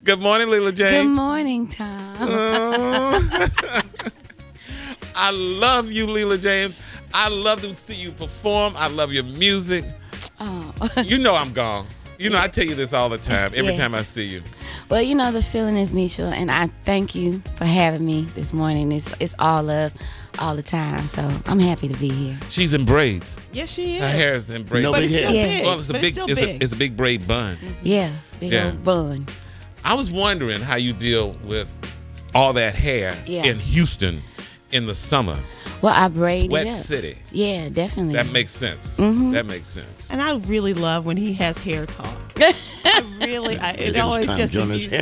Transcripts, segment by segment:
Good morning, Leela James. Good morning, Tom. I love you, Leela James. I love to see you perform. I love your music. Oh. You know I'm gone. You know, I tell you this all the time, every Yes. time I see you. Well, you know, the feeling is mutual, and I thank you for having me this morning. It's all love all the time, so I'm happy to be here. She's in braids. Yes, she is. Her hair is in braids. But it's still Yeah. big. Well, it's a But big, it's still it's big. a big braid bun. Yeah, big Yeah. old bun. I was wondering how you deal with all that hair Yeah. in Houston in the summer. Well, I braided Sweat it up. City. Yeah, definitely. That makes sense. Mm-hmm. That makes sense. And I really love when he has hair talk. It This always is Tom just Jonas amuses hair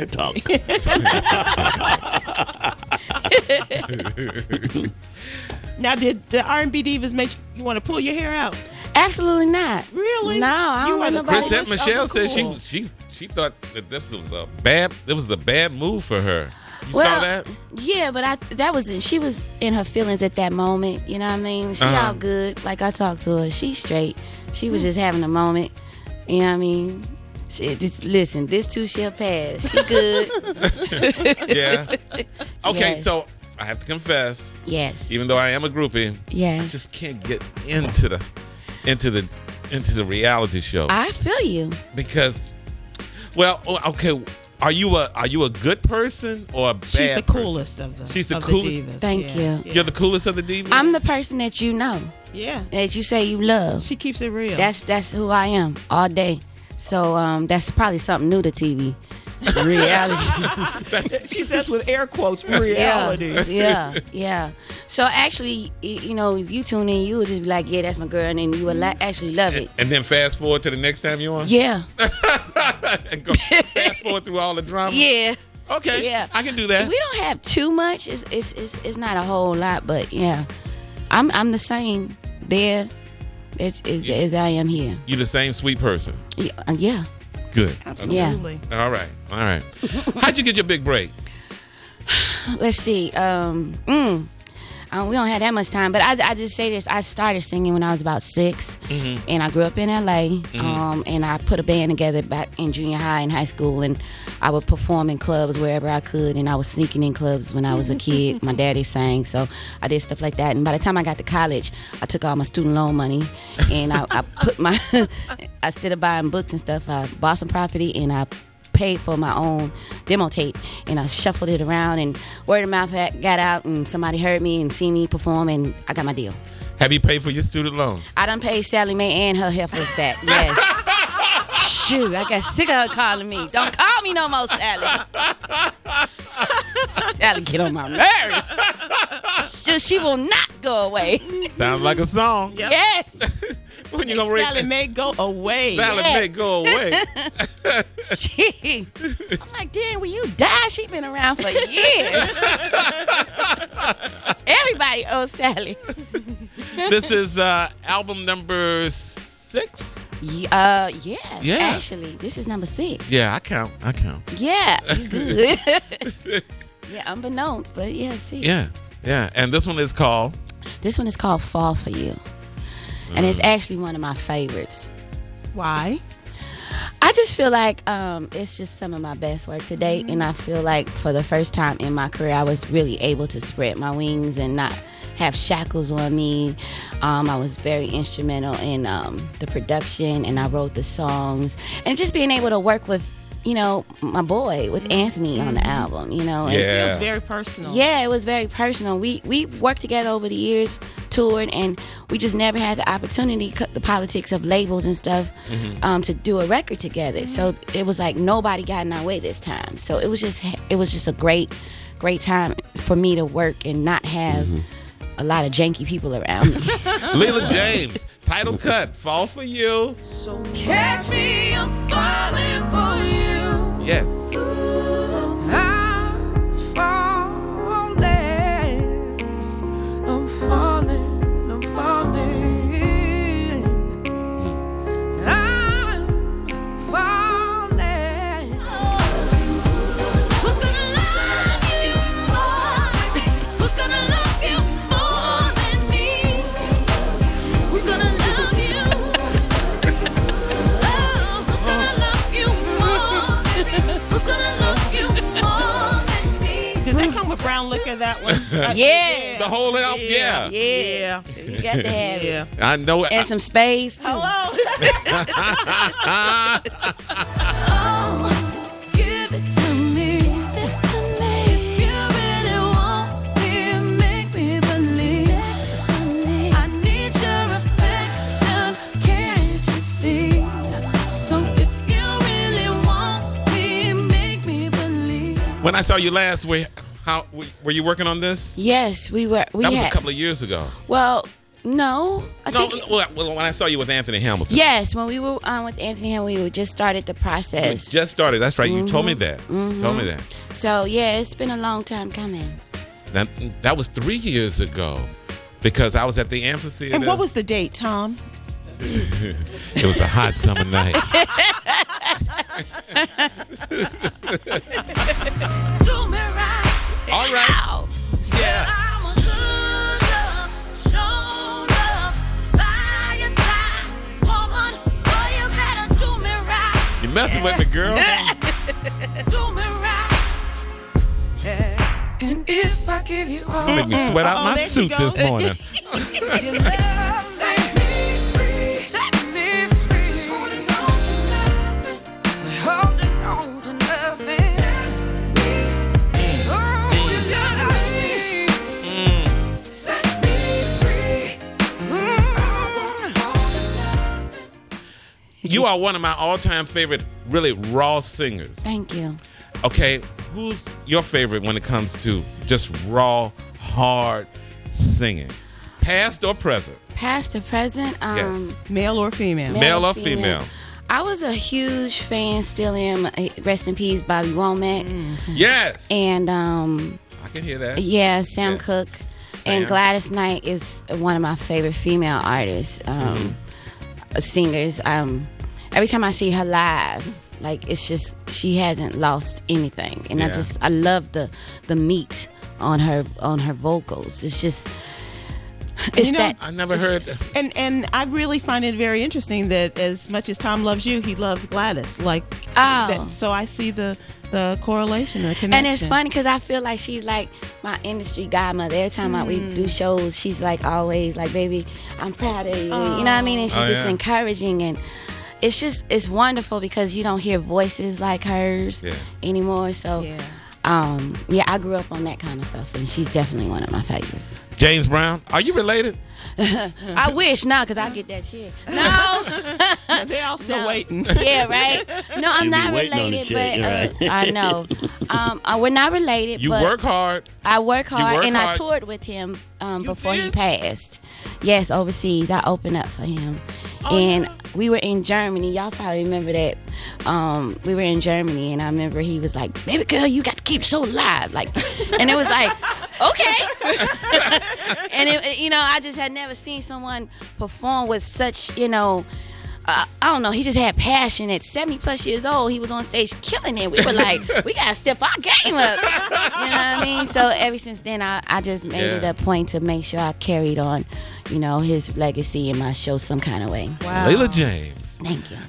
me. talk. Now, did the R&B divas make you want to pull your hair out? Absolutely not. Really? No, I You don't want are the nobody. coolest Chrisette Michelle of the said cool. she thought that this was a bad move for her. You saw Well, that? Yeah, but she was in her feelings at that moment. You know what I mean? She Uh-huh. all good. Like I talked to her, she's straight. She was just having a moment. You know what I mean? She just listen. This too shall pass. She good. Yeah. Okay, Yes. so I have to confess, Yes. even though I am a groupie, I Yes. just can't get into the reality show I feel you. because, well, okay. Are you a good person or a bad She's the person? coolest of the She's the of coolest? divas. Thank you. Yeah. You're the coolest of the divas? I'm the person that you know, Yeah. that you say you love. She keeps it real. That's who I am all day. So that's probably something new to TV. Reality. She says with air quotes, reality. Yeah. So actually, you know, if you tune in, you would just be like, yeah, that's my girl, and then you would actually love it. And then fast forward to the next time you're on? Yeah. And go fast forward through all the drama? Yeah. Okay, Yeah. I can do that. We don't have too much. It's not a whole lot, but yeah, I'm the same there as I am here. You're the same sweet person. Yeah. Good. Absolutely. All right. How'd you get your big break? Let's see. We don't have that much time, but I just say this. I started singing when I was about 6, and I grew up in LA. And I put a band together back in junior high and high school, and I would perform in clubs wherever I could, and I was sneaking in clubs when I was a kid. My daddy sang, so I did stuff like that. And by the time I got to college, I took all my student loan money, and I put my instead of buying books and stuff, I bought some property, and I paid for my own demo tape, and I shuffled it around, and word of mouth got out, and somebody heard me and seen me perform, and I got my deal. Have you paid for your student loans? I done paid Sally Mae and her heifers back. Yes. Shoot, I got sick of her calling me. Don't call me no more, Sally. Sally get on my nerves. She will not go away. Sounds like a song. Yep. Yes. When you gonna Sally Mae go away. Sally Mae go away. I'm like, damn, when you die, she been around for years. Everybody owes Sally. This is album number 6. Yeah. Yeah. Actually, this is number 6. Yeah, I count. Yeah, you good. Yeah, unbeknownst, but yeah, 6. Yeah. And this one is called. This one is called Fall For You. And it's actually one of my favorites. Why? I just feel like it's just some of my best work to date. And I feel like for the first time in my career, I was really able to spread my wings and not have shackles on me. I was very instrumental in the production, and I wrote the songs. And just being able to work with, you know, my boy, with Anthony on the album, you know. And Yeah. It feels very personal. yeah, it was very personal. We worked together over the years, toured, and we just never had the opportunity, the politics of labels and stuff, to do a record together. So it was like nobody got in our way this time. So it was just a great time for me to work and not have a lot of janky people around me. Leela James, title cut, Fall For You. So catch me, I'm falling for you. Yes. I'm falling. I'm falling. I'm falling. I'm falling. Who's gonna love you more? Who's gonna love you more than me? Who's gonna love you? Oh, who's gonna love you more? Who's Brown Liquor, that one. Yeah. The whole album, yeah. Yeah. You got to have Yeah. it. I know it. And some spades, too. Hello. Oh, give it to me. If you really want me, make me believe. I need your affection, can't you see? So if you really want me, make me believe. When I saw you last, were you working on this? Yes, we were. We That was had. a couple of years ago. Well, no. I No, think. well, when I saw you with Anthony Hamilton. Yes, when we were on with Anthony Hamilton, we just started the You process. just started. That's right. You told me that. Told me that. So, yeah, it's been a long time coming. That was 3 years ago, because I was at the amphitheater. And what was the date, Tom? It was a hot summer night. Do me right. All right. Yeah. I'm a good love, show love, by your side, woman. Boy, you better do me right. You messing with me, girl? Do me right. And if I give you all Make me sweat out my there she suit goes. this morning. your love, set me free. Set me free. Just holding on to nothing. Holding on to nothing. Oh, you gotta leave. Set me free. You are one of my all-time favorite, really raw singers. Thank you. Okay, who's your favorite when it comes to just raw, hard singing? Past or present? Past or present? Yes. Male or female? Male or female? I was a huge fan, still am. Rest in peace, Bobby Womack. Yes. And, I can hear that. yeah, Sam Yeah. Cooke. Sam. And Gladys Knight is one of my favorite female artists, singers. Every time I see her live, like, it's just, she hasn't lost anything. And Yeah. I love the meat on her vocals. It's just, it's You know, that. I never heard. And I really find it very interesting that as much as Tom loves you, he loves Gladys. Like, Oh. so I see the correlation, the connection. And it's funny because I feel like she's like my industry godmother. Every time we do shows, she's like always like, baby, I'm proud of you. You know what I mean? And she's Oh, just yeah. encouraging. And it's wonderful because you don't hear voices like hers Yeah. anymore. So, Yeah. I grew up on that kind of stuff. And she's definitely one of my favorites. James Brown, are you related? I wish not because I get that shit. No. They're all still No. waiting. Yeah, right? No, I'm You be not waiting on the related, check, but right? I know. We're not related, You but work hard. I work hard, work and hard. I toured with him before he did? passed. Yes, overseas. I opened up for him. And we were in Germany. Y'all probably remember that. We were in Germany, and I remember he was like, baby girl, you got to keep so alive. Like, and it was like, okay. And, I just had never seen someone perform with such, I don't know. He just had passion. At 70 plus years old, he was on stage killing it. We were like, we gotta step our game up. You know what I mean? So ever since then, I just made it Yeah. a point to make sure I carried on, his legacy in my show some kind of way. Wow. Layla James. Thank you.